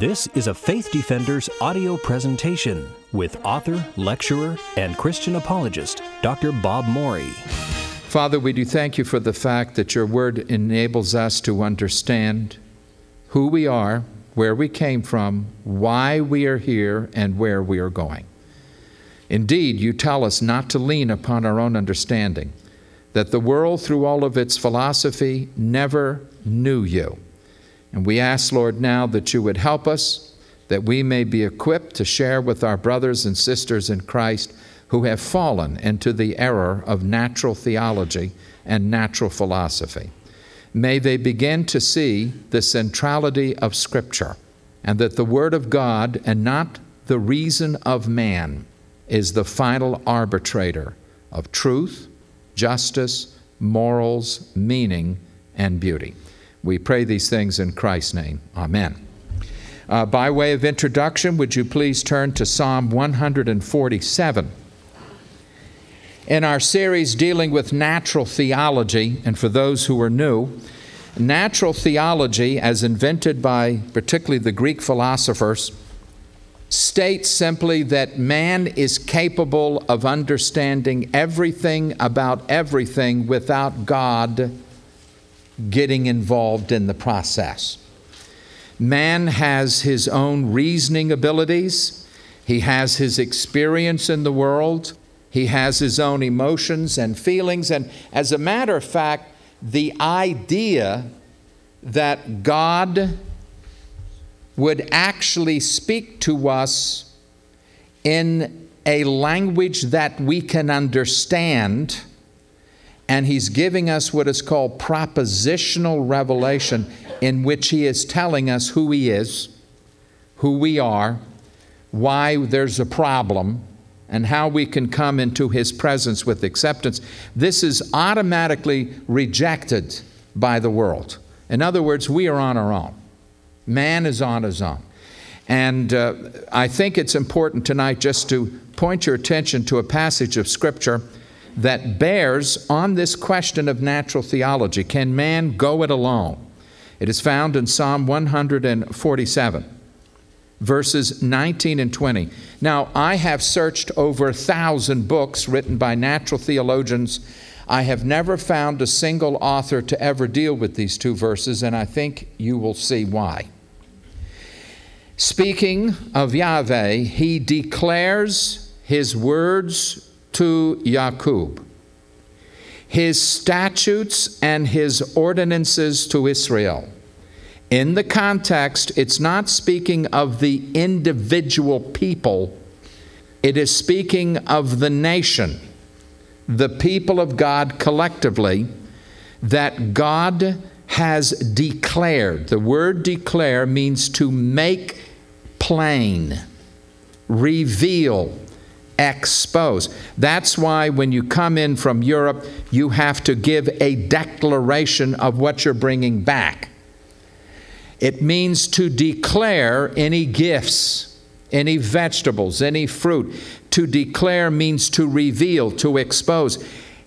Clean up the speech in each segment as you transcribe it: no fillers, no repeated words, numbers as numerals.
This is a Faith Defenders audio presentation with author, lecturer, and Christian apologist, Dr. Bob Morey. Father, we do thank you for the fact that your word enables us to understand who we are, where we came from, why we are here, and where we are going. Indeed, you tell us not to lean upon our own understanding, that the world, through all of its philosophy, never knew you. And we ask, Lord, now that you would help us, that we may be equipped to share with our brothers and sisters in Christ who have fallen into the error of natural theology and natural philosophy. May they begin to see the centrality of Scripture, and that the Word of God and not the reason of man is the final arbitrator of truth, justice, morals, meaning, and beauty. We pray these things in Christ's name. Amen. By way of introduction, would you please turn to Psalm 147. In our series dealing with natural theology, and for those who are new, natural theology, as invented by particularly the Greek philosophers, states simply that man is capable of understanding everything about everything without God getting involved in the process. Man has his own reasoning abilities. He has his experience in the world. He has his own emotions and feelings. And as a matter of fact, the idea that God would actually speak to us in a language that we can understand, and He's giving us what is called propositional revelation, in which He is telling us who He is, who we are, why there's a problem, and how we can come into His presence with acceptance. This is automatically rejected by the world. In other words, we are on our own. Man is on his own. And I think it's important tonight just to point your attention to a passage of Scripture that bears on this question of natural theology. Can man go it alone? It is found in Psalm 147, verses 19 and 20. Now, I have searched over 1,000 books written by natural theologians. I have never found a single author to ever deal with these two verses, and I think you will see why. Speaking of Yahweh, He declares His words to Jacob, His statutes and His ordinances to Israel. In the context, it's not speaking of the individual people. It is speaking of the nation, the people of God collectively, that God has declared. The word declare means to make plain, reveal, expose. That's why when you come in from Europe, you have to give a declaration of what you're bringing back. It means to declare any gifts, any vegetables, any fruit. To declare means to reveal, to expose.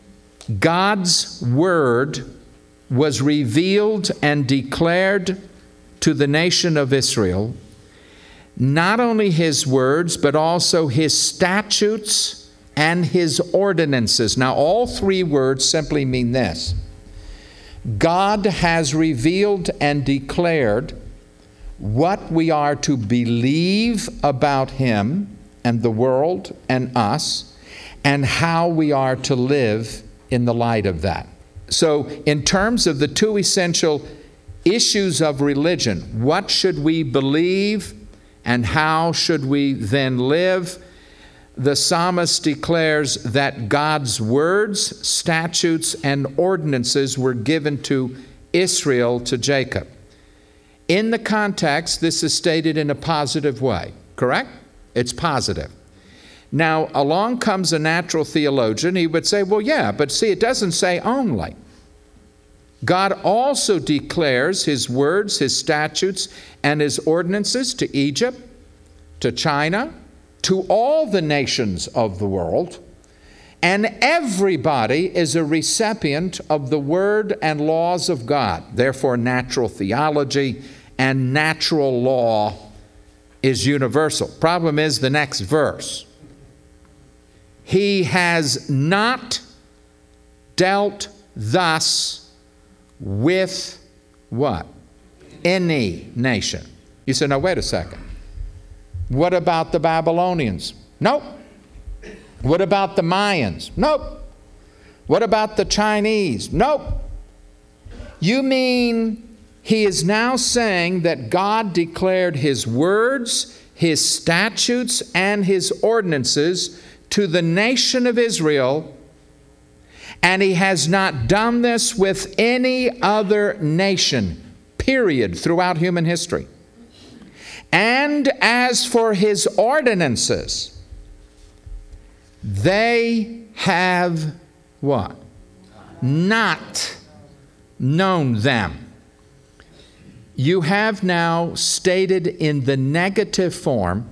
God's word was revealed and declared to the nation of Israel. Not only His words, but also His statutes and His ordinances. Now, all three words simply mean this. God has revealed and declared what we are to believe about Him and the world and us, and how we are to live in the light of that. So, in terms of the two essential issues of religion, what should we believe and how should we then live? The psalmist declares that God's words, statutes, and ordinances were given to Israel, to Jacob. In the context, this is stated in a positive way, correct? It's positive. Now, along comes a natural theologian. He would say, well, yeah, but see, it doesn't say only. God also declares His words, His statutes, and His ordinances to Egypt, to China, to all the nations of the world, and everybody is a recipient of the word and laws of God. Therefore, natural theology and natural law is universal. Problem is the next verse. He has not dealt thus with what? Any nation. You say, now wait a second. What about the Babylonians? Nope. What about the Mayans? Nope. What about the Chinese? Nope. You mean he is now saying that God declared his words, his statutes, and his ordinances to the nation of Israel, and he has not done this with any other nation, period, throughout human history. And as for his ordinances, they have what? Not known them. You have now stated in the negative form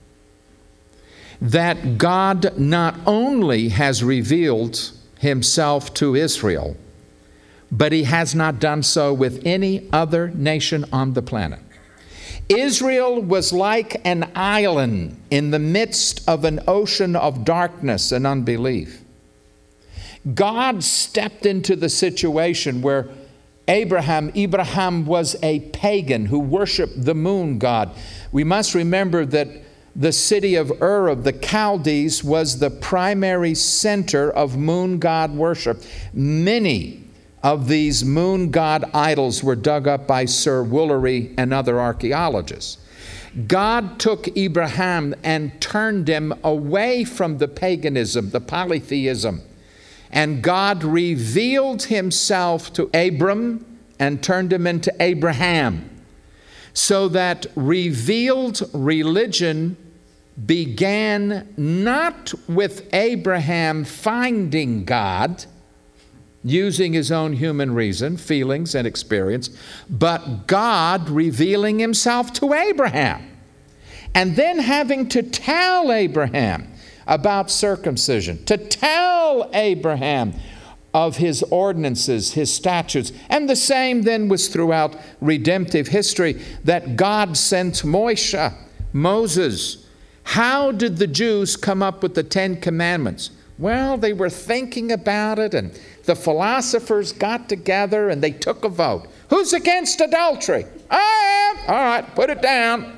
that God not only has revealed himself to Israel, but he has not done so with any other nation on the planet. Israel was like an island in the midst of an ocean of darkness and unbelief. God stepped into the situation where Abraham was a pagan who worshiped the moon god. We must remember that the city of Ur of the Chaldees was the primary center of moon god worship. Many of these moon god idols were dug up by Sir Woolery and other archaeologists. God took Abraham and turned him away from the paganism, the polytheism. And God revealed himself to Abram and turned him into Abraham. So that revealed religion began not with Abraham finding God, using his own human reason, feelings, and experience, but God revealing himself to Abraham. And then having to tell Abraham about circumcision, to tell Abraham of his ordinances, his statutes. And the same then was throughout redemptive history, that God sent Moses. How did the Jews come up with the 10 Commandments? Well, they were thinking about it, and the philosophers got together and they took a vote. Who's against adultery? I am. All right, put it down.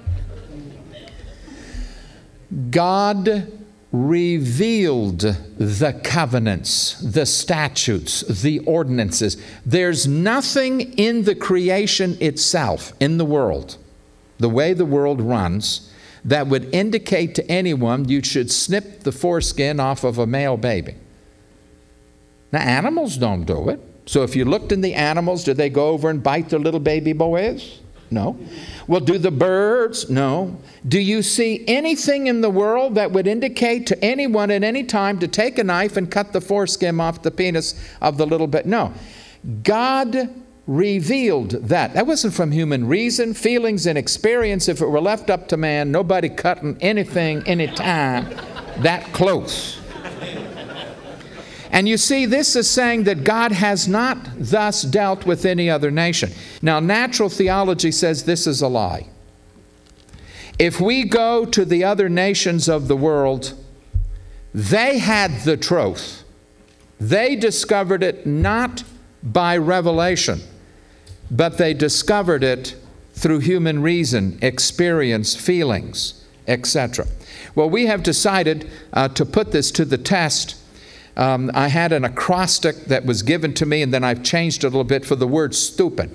God revealed the covenants, the statutes, the ordinances. There's nothing in the creation itself, in the world, the way the world runs, that would indicate to anyone you should snip the foreskin off of a male baby. Now, animals don't do it. So if you looked in the animals, do they go over and bite their little baby boys? No. Well, do the birds? No. Do you see anything in the world that would indicate to anyone at any time to take a knife and cut the foreskin off the penis of the little baby? No. God revealed that. That wasn't from human reason, feelings, and experience. If it were left up to man, nobody cutting anything, anytime, that close. And you see, this is saying that God has not thus dealt with any other nation. Now, natural theology says this is a lie. If we go to the other nations of the world, they had the truth. They discovered it not by revelation, but they discovered it through human reason, experience, feelings, etc. Well, we have decided to put this to the test. I had an acrostic that was given to me, and then I've changed it a little bit for the word stupid.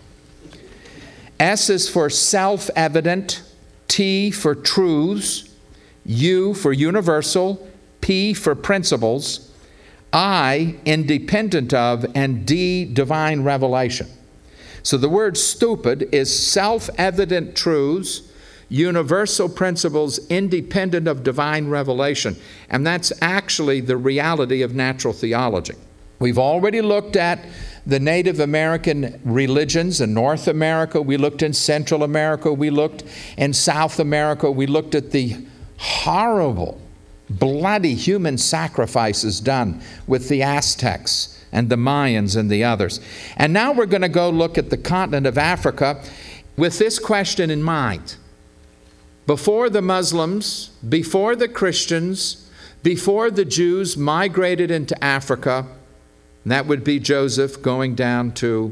S is for self-evident, T for truths, U for universal, P for principles, I independent of, and D divine revelation. So the word stupid is self-evident truths, universal principles independent of divine revelation. And that's actually the reality of natural theology. We've already looked at the Native American religions in North America. We looked in Central America. We looked in South America. We looked at the horrible, bloody human sacrifices done with the Aztecs and the Mayans and the others. And now we're going to go look at the continent of Africa with this question in mind. before the Muslims, before the Christians, before the Jews migrated into Africa, and that would be Joseph going down to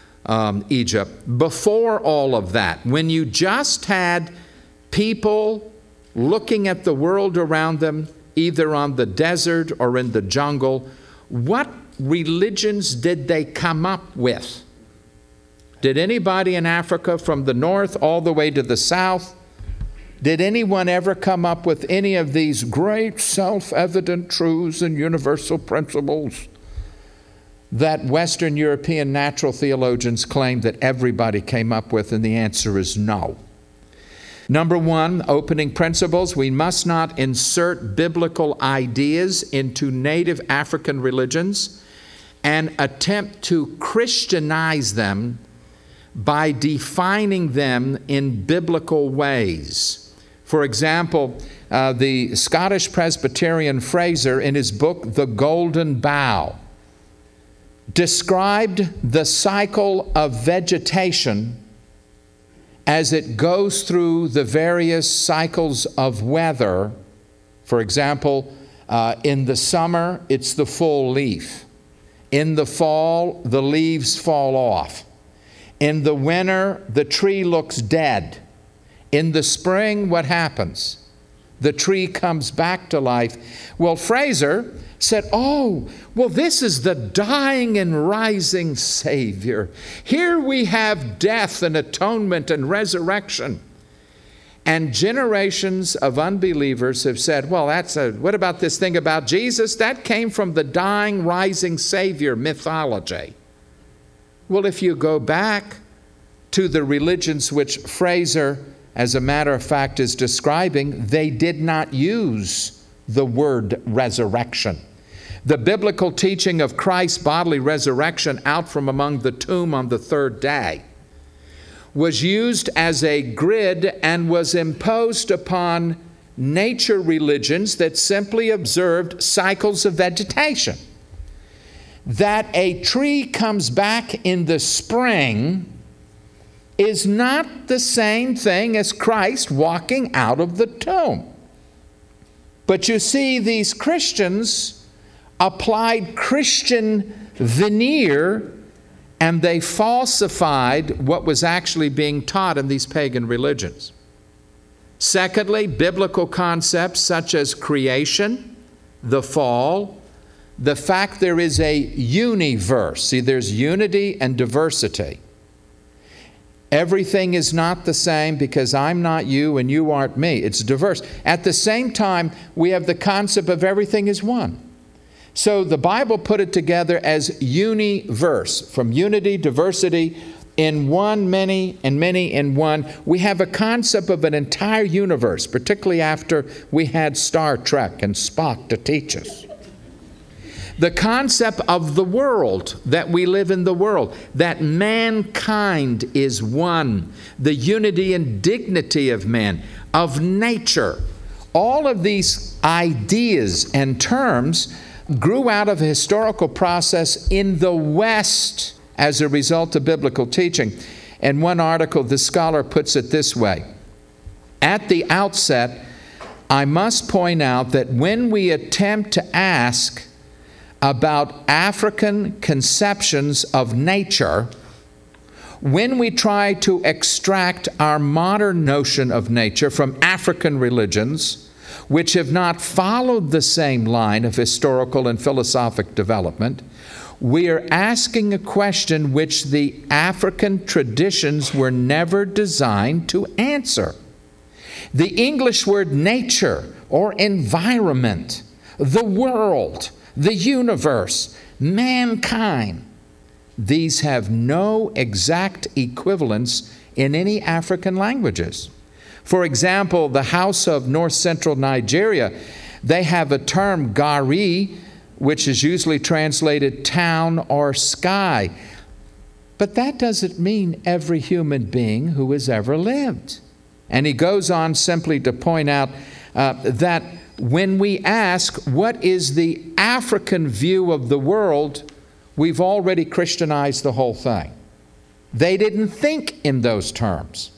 Egypt. Before all of that, when you just had people looking at the world around them, either on the desert or in the jungle, what religions did they come up with? Did anybody in Africa from the north all the way to the south, did anyone ever come up with any of these great self-evident truths and universal principles that Western European natural theologians claim that everybody came up with? And the answer is no. Number one, opening principles: we must not insert biblical ideas into native African religions and attempt to Christianize them by defining them in biblical ways. For example, the Scottish Presbyterian Fraser, in his book The Golden Bough, described the cycle of vegetation as it goes through the various cycles of weather. For example, in the summer, it's the full leaf. In the fall, the leaves fall off. In the winter, the tree looks dead. In the spring, what happens? The tree comes back to life. Well, Fraser said, oh, well, this is the dying and rising Savior. Here we have death and atonement and resurrection. And generations of unbelievers have said, well, what about this thing about Jesus? That came from the dying, rising Savior mythology. Well, if you go back to the religions which Fraser, as a matter of fact, is describing, they did not use the word resurrection. The biblical teaching of Christ's bodily resurrection out from among the tomb on the third day was used as a grid and was imposed upon nature religions that simply observed cycles of vegetation. That a tree comes back in the spring is not the same thing as Christ walking out of the tomb. But you see, these Christians applied Christian veneer, and they falsified what was actually being taught in these pagan religions. Secondly, biblical concepts such as creation, the fall, the fact there is a universe. See, there's unity and diversity. Everything is not the same because I'm not you and you aren't me. It's diverse. At the same time, we have the concept of everything is one. So the Bible put it together as universe, from unity, diversity, in one, many, and many in one. We have a concept of an entire universe, particularly after we had Star Trek and Spock to teach us. The concept of the world, that we live in the world, that mankind is one, the unity and dignity of man, of nature. All of these ideas and terms grew out of a historical process in the West as a result of biblical teaching. In one article, the scholar puts it this way: at the outset, I must point out that when we attempt to ask about African conceptions of nature, when we try to extract our modern notion of nature from African religions, which have not followed the same line of historical and philosophic development, we are asking a question which the African traditions were never designed to answer. The English word nature or environment, the world, the universe, mankind, these have no exact equivalence in any African languages. For example, the Hausa of north central Nigeria, they have a term, gari, which is usually translated town or sky. But that doesn't mean every human being who has ever lived. And he goes on simply to point out that when we ask what is the African view of the world, we've already Christianized the whole thing. They didn't think in those terms.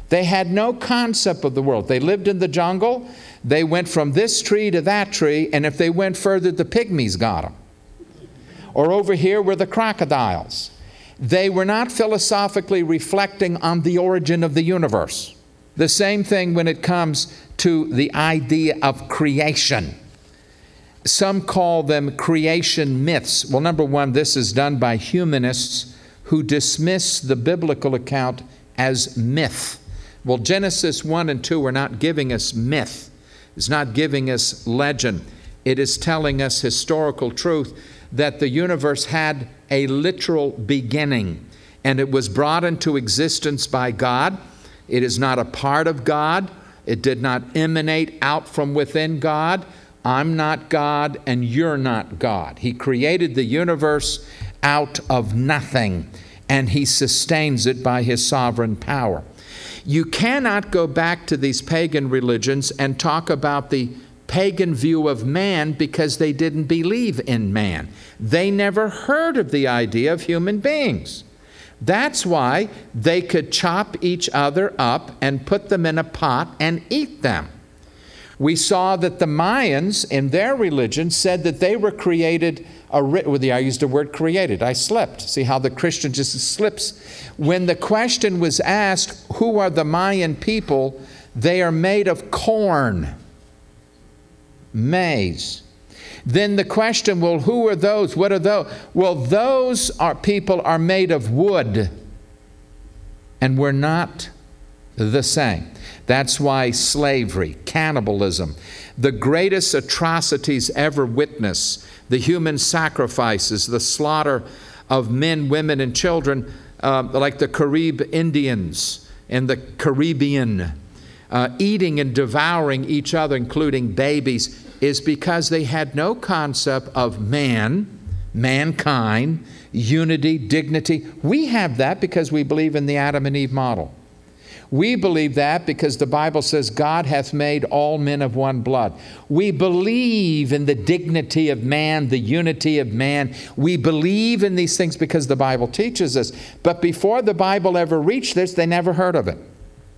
They had no concept of the world. They lived in the jungle. They went from this tree to that tree, and if they went further, the pygmies got them. Or over here were the crocodiles. They were not philosophically reflecting on the origin of the universe. The same thing when it comes to the idea of creation. Some call them creation myths. Well, number one, this is done by humanists who dismiss the biblical account as myth. Well, Genesis 1 and 2 are not giving us myth. It's not giving us legend. It is telling us historical truth that the universe had a literal beginning, and it was brought into existence by God. It is not a part of God. It did not emanate out from within God. I'm not God and you're not God. He created the universe out of nothing, and He sustains it by His sovereign power. You cannot go back to these pagan religions and talk about the pagan view of man because they didn't believe in man. They never heard of the idea of human beings. That's why they could chop each other up and put them in a pot and eat them. We saw that the Mayans in their religion said that they were created, I used the word created, I slipped. See how the Christian just slips? When the question was asked, who are the Mayan people? They are made of corn, maize. Then the question, well, who are those? What are those? Well, those people are made of wood, and we're not the same. That's why slavery, cannibalism, the greatest atrocities ever witnessed, the human sacrifices, the slaughter of men, women, and children, like the Carib Indians and the Caribbean, eating and devouring each other, including babies, is because they had no concept of mankind, unity, dignity. We have that because we believe in the Adam and Eve model. We believe that because the Bible says God hath made all men of one blood. We believe in the dignity of man, the unity of man. We believe in these things because the Bible teaches us. But before the Bible ever reached this, they never heard of it.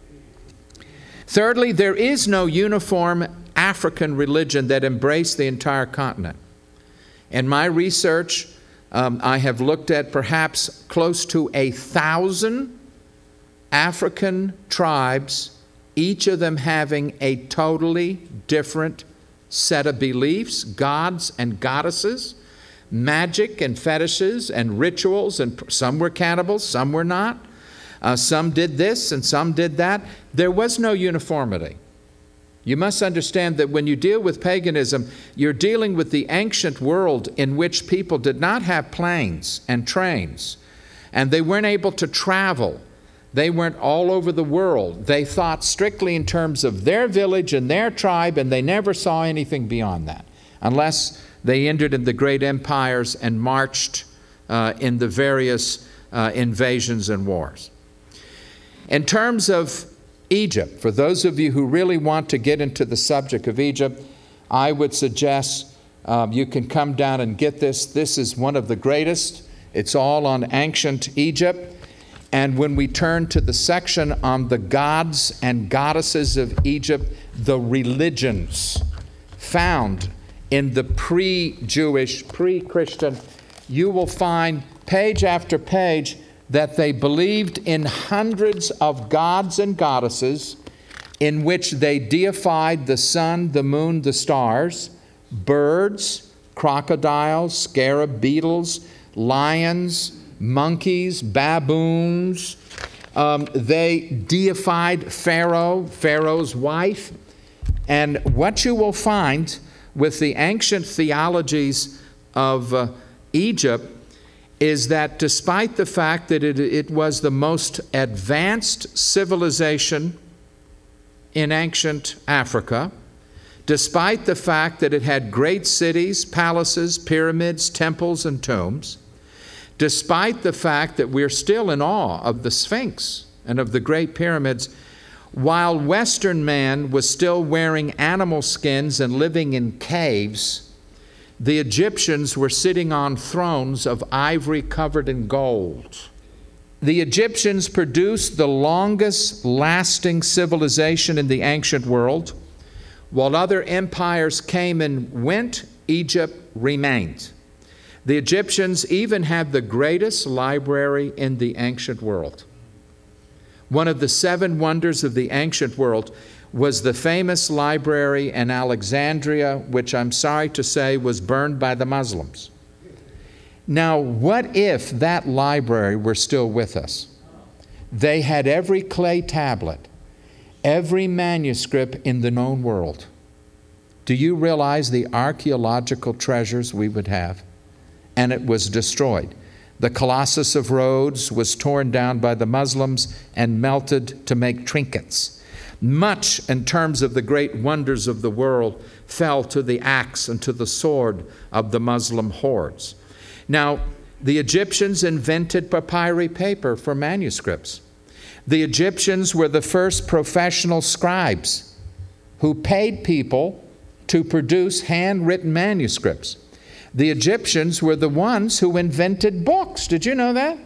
Thirdly, there is no uniform African religion that embraced the entire continent. In my research, I have looked at perhaps close to 1,000 African tribes, each of them having a totally different set of beliefs, gods and goddesses, magic and fetishes and rituals, and some were cannibals, some were not. Some did this and some did that. There was no uniformity. You must understand that when you deal with paganism, you're dealing with the ancient world in which people did not have planes and trains, and they weren't able to travel. They weren't all over the world. They thought strictly in terms of their village and their tribe, and they never saw anything beyond that, unless they entered in the great empires and marched in the various invasions and wars. In terms of Egypt, for those of you who really want to get into the subject of Egypt, I would suggest you can come down and get this. This is one of the greatest. It's all on ancient Egypt. And when we turn to the section on the gods and goddesses of Egypt, the religions found in the pre-Jewish, pre-Christian, you will find page after page that they believed in hundreds of gods and goddesses in which they deified the sun, the moon, the stars, birds, crocodiles, scarab beetles, lions, monkeys, baboons. They deified Pharaoh, Pharaoh's wife. And what you will find with the ancient theologies of Egypt is that despite the fact that it was the most advanced civilization in ancient Africa, despite the fact that it had great cities, palaces, pyramids, temples, and tombs, despite the fact that we're still in awe of the Sphinx and of the great pyramids, while Western man was still wearing animal skins and living in caves, the Egyptians were sitting on thrones of ivory covered in gold. The Egyptians produced the longest lasting civilization in the ancient world. While other empires came and went, Egypt remained. The Egyptians even had the greatest library in the ancient world. One of the 7 wonders of the ancient world was the famous library in Alexandria, which I'm sorry to say was burned by the Muslims. Now, what if that library were still with us? They had every clay tablet, every manuscript in the known world. Do you realize the archaeological treasures we would have? And it was destroyed. The Colossus of Rhodes was torn down by the Muslims and melted to make trinkets. Much in terms of the great wonders of the world fell to the axe and to the sword of the Muslim hordes. Now, the Egyptians invented papyri paper for manuscripts. The Egyptians were the first professional scribes who paid people to produce handwritten manuscripts. The Egyptians were the ones who invented books. Did you know that?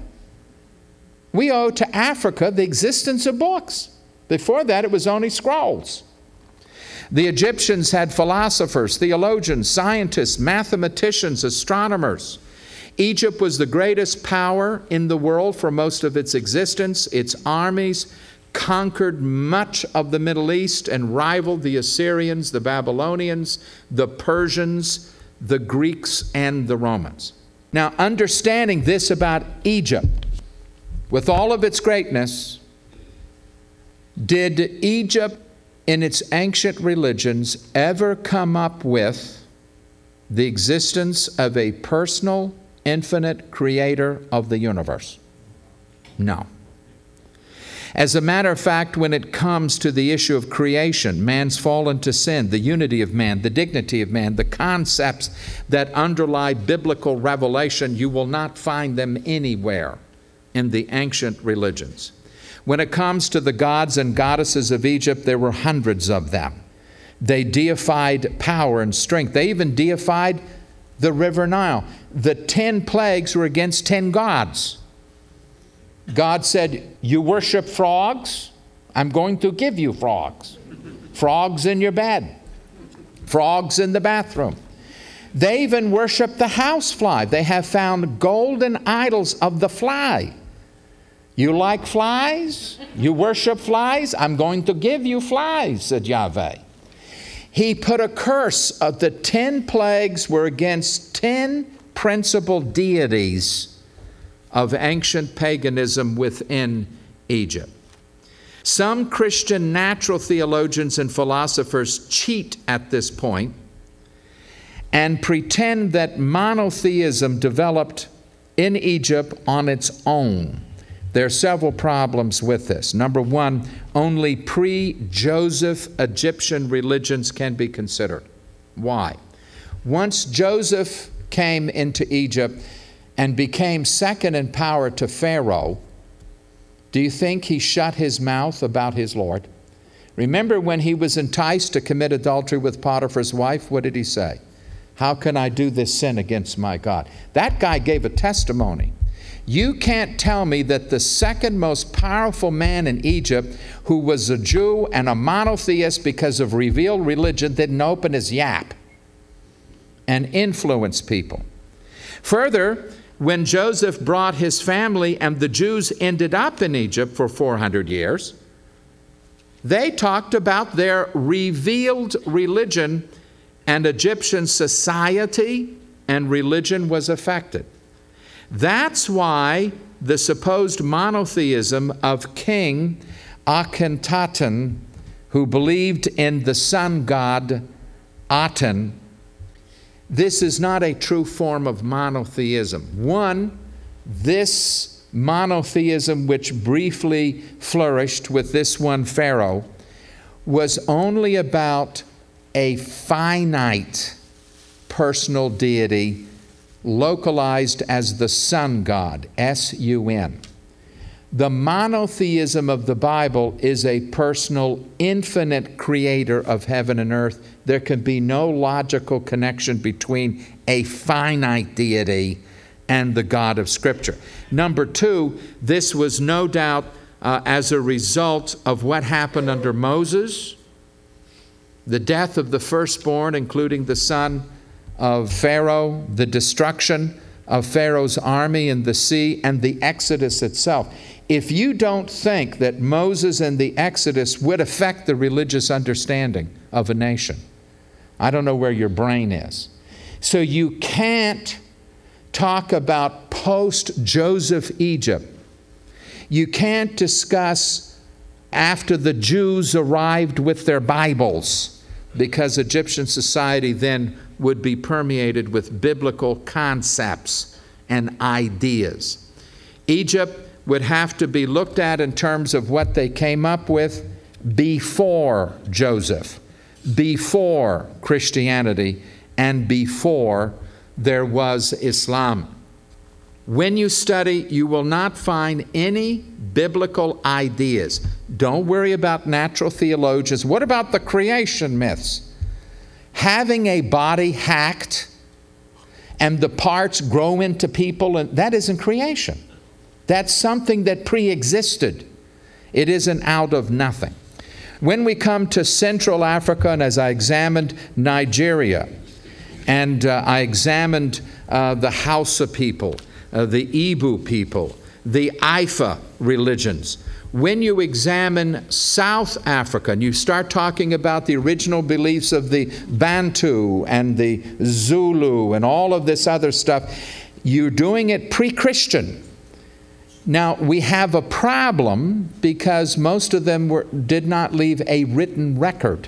We owe to Africa the existence of books. Before that, it was only scrolls. The Egyptians had philosophers, theologians, scientists, mathematicians, astronomers. Egypt was the greatest power in the world for most of its existence. Its armies conquered much of the Middle East and rivaled the Assyrians, the Babylonians, the Persians, the Greeks, and the Romans. Now, understanding this about Egypt, with all of its greatness, did Egypt in its ancient religions ever come up with the existence of a personal, infinite creator of the universe? No. As a matter of fact, when it comes to the issue of creation, man's fall into sin, the unity of man, the dignity of man, the concepts that underlie biblical revelation, you will not find them anywhere in the ancient religions. When it comes to the gods and goddesses of Egypt, there were hundreds of them. They deified power and strength. They even deified the river Nile. The 10 plagues were against 10 gods. God said, you worship frogs? I'm going to give you frogs. Frogs in your bed. Frogs in the bathroom. They even worship the housefly. They have found golden idols of the fly. You like flies? You worship flies? I'm going to give you flies, said Yahweh. He put a curse of the 10 plagues were against 10 principal deities of ancient paganism within Egypt. Some Christian natural theologians and philosophers cheat at this point and pretend that monotheism developed in Egypt on its own. There are several problems with this. Number one, only pre-Joseph Egyptian religions can be considered. Why? Once Joseph came into Egypt and became second in power to Pharaoh, do you think he shut his mouth about his Lord? Remember when he was enticed to commit adultery with Potiphar's wife, what did he say? How can I do this sin against my God? That guy gave a testimony. You can't tell me that the second most powerful man in Egypt, who was a Jew and a monotheist because of revealed religion, didn't open his yap and influence people. Further, when Joseph brought his family and the Jews ended up in Egypt for 400 years, they talked about their revealed religion, and Egyptian society and religion was affected. That's why the supposed monotheism of King Akhenaten, who believed in the sun god Aten, this is not a true form of monotheism. One, this monotheism which briefly flourished with this one Pharaoh was only about a finite personal deity localized as the sun god, S-U-N. The monotheism of the Bible is a personal, infinite creator of heaven and earth. There can be no logical connection between a finite deity and the God of Scripture. Number two, this was no doubt as a result of what happened under Moses, the death of the firstborn, including the son of Pharaoh, the destruction of Pharaoh's army in the sea, and the Exodus itself. If you don't think that Moses and the Exodus would affect the religious understanding of a nation, I don't know where your brain is. So you can't talk about post-Joseph Egypt. You can't discuss after the Jews arrived with their Bibles, because Egyptian society then would be permeated with biblical concepts and ideas. Egypt would have to be looked at in terms of what they came up with before Joseph, before Christianity, and before there was Islam. When you study, you will not find any biblical ideas. Don't worry about natural theologians. What about the creation myths? Having a body hacked and the parts grow into people, and that isn't creation. That's something that pre-existed. It isn't out of nothing. When we come to Central Africa, and as I examined Nigeria, and I examined the Hausa people, the Igbo people, the Ifa religions. When you examine South Africa and you start talking about the original beliefs of the Bantu and the Zulu and all of this other stuff, you're doing it pre-Christian. Now, we have a problem because most of them did not leave a written record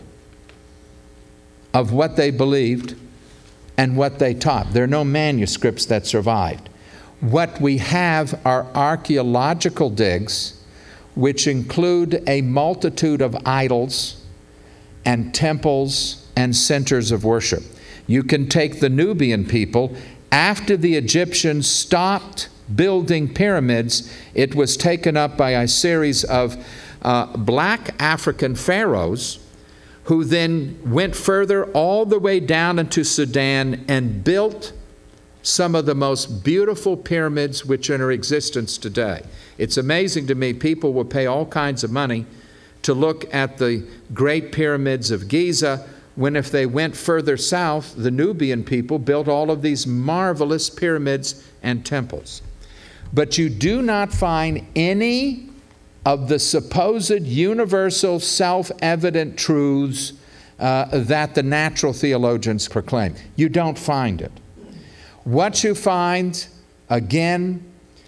of what they believed and what they taught. There are no manuscripts that survived. What we have are archaeological digs, which include a multitude of idols and temples and centers of worship. You can take the Nubian people. After the Egyptians stopped building pyramids, it was taken up by a series of black African pharaohs who then went further all the way down into Sudan and built some of the most beautiful pyramids which are in existence today. It's amazing to me, people will pay all kinds of money to look at the great pyramids of Giza, when if they went further south, the Nubian people built all of these marvelous pyramids and temples. But you do not find any of the supposed universal self-evident truths that the natural theologians proclaim. You don't find it. What you find, again,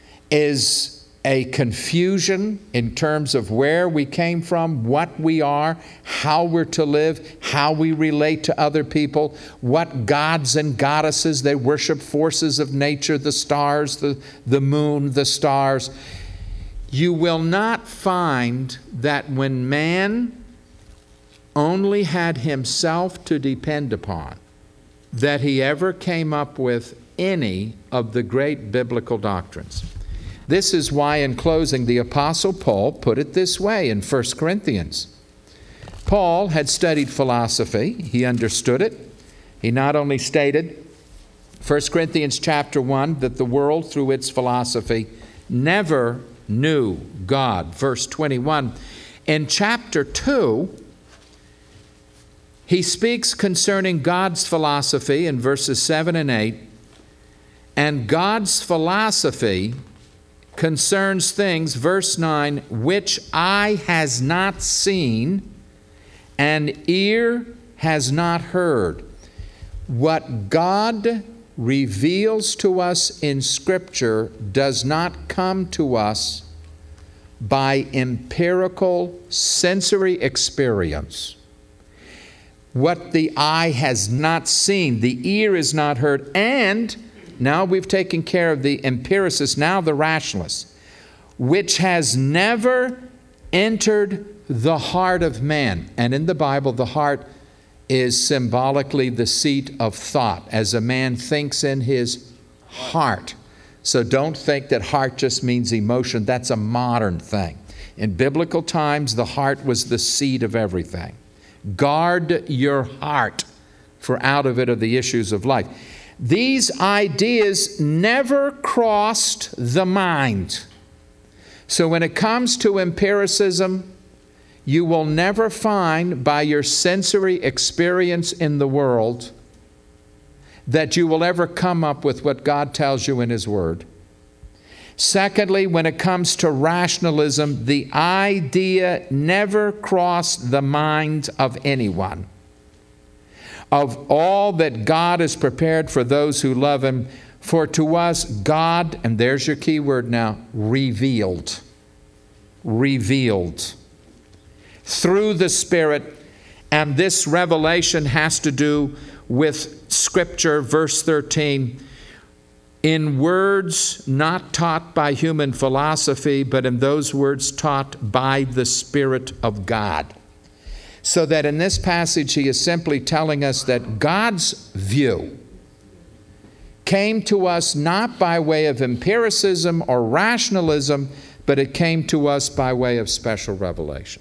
is a confusion in terms of where we came from, what we are, how we're to live, how we relate to other people, what gods and goddesses, they worship forces of nature, the stars, the moon, the stars. You will not find that when man only had himself to depend upon, that he ever came up with any of the great biblical doctrines. This is why, in closing, the Apostle Paul put it this way in 1 Corinthians. Paul had studied philosophy. He understood it. He not only stated, 1 Corinthians chapter 1, that the world, through its philosophy, never knew God. Verse 21. In chapter 2, he speaks concerning God's philosophy in verses 7 and 8. And God's philosophy concerns things, verse 9, which eye has not seen and ear has not heard. What God reveals to us in Scripture does not come to us by empirical sensory experience. What the eye has not seen, the ear has not heard, and now we've taken care of the empiricists, now the rationalists, which has never entered the heart of man. And in the Bible, the heart is symbolically the seat of thought, as a man thinks in his heart. So don't think that heart just means emotion. That's a modern thing. In biblical times, the heart was the seat of everything. Guard your heart, for out of it are the issues of life. These ideas never crossed the mind. So when it comes to empiricism, you will never find by your sensory experience in the world that you will ever come up with what God tells you in His Word. Secondly, when it comes to rationalism, the idea never crossed the mind of anyone of all that God has prepared for those who love Him. For to us, God, and there's your key word now, revealed. Revealed. Through the Spirit. And this revelation has to do with Scripture, verse 13, in words not taught by human philosophy, but in those words taught by the Spirit of God. So that in this passage he is simply telling us that God's view came to us not by way of empiricism or rationalism, but it came to us by way of special revelation.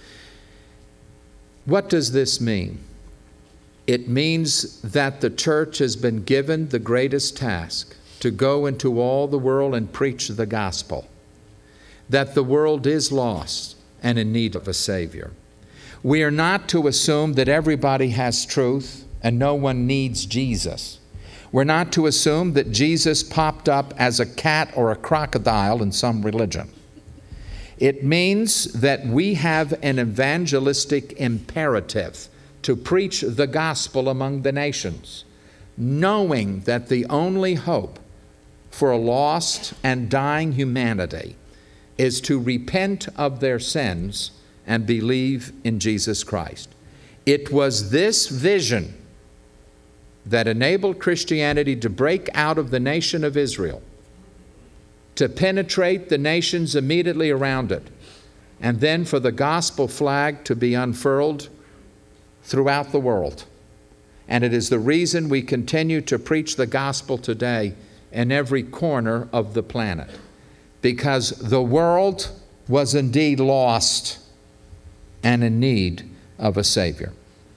What does this mean? It means that the church has been given the greatest task to go into all the world and preach the gospel, that the world is lost and in need of a Savior. We are not to assume that everybody has truth and no one needs Jesus. We're not to assume that Jesus popped up as a cat or a crocodile in some religion. It means that we have an evangelistic imperative to preach the gospel among the nations, knowing that the only hope for a lost and dying humanity is to repent of their sins and believe in Jesus Christ. It was this vision that enabled Christianity to break out of the nation of Israel, to penetrate the nations immediately around it, and then for the gospel flag to be unfurled throughout the world. And it is the reason we continue to preach the gospel today in every corner of the planet, because the world was indeed lost and in need of a Savior.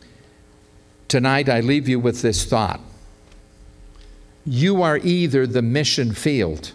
Tonight I leave you with this thought. You are either the mission field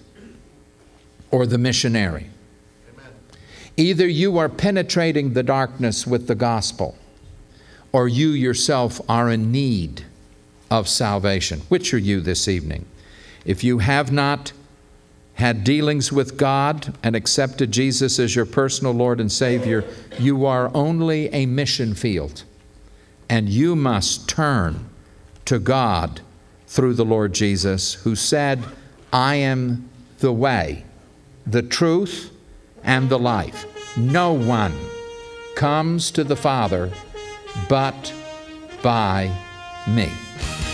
or the missionary. Amen. Either you are penetrating the darkness with the gospel, or you yourself are in need of salvation. Which are you this evening? If you have not had dealings with God and accepted Jesus as your personal Lord and Savior, you are only a mission field. And you must turn to God through the Lord Jesus, who said, I am the way, the truth, and the life. No one comes to the Father but by me.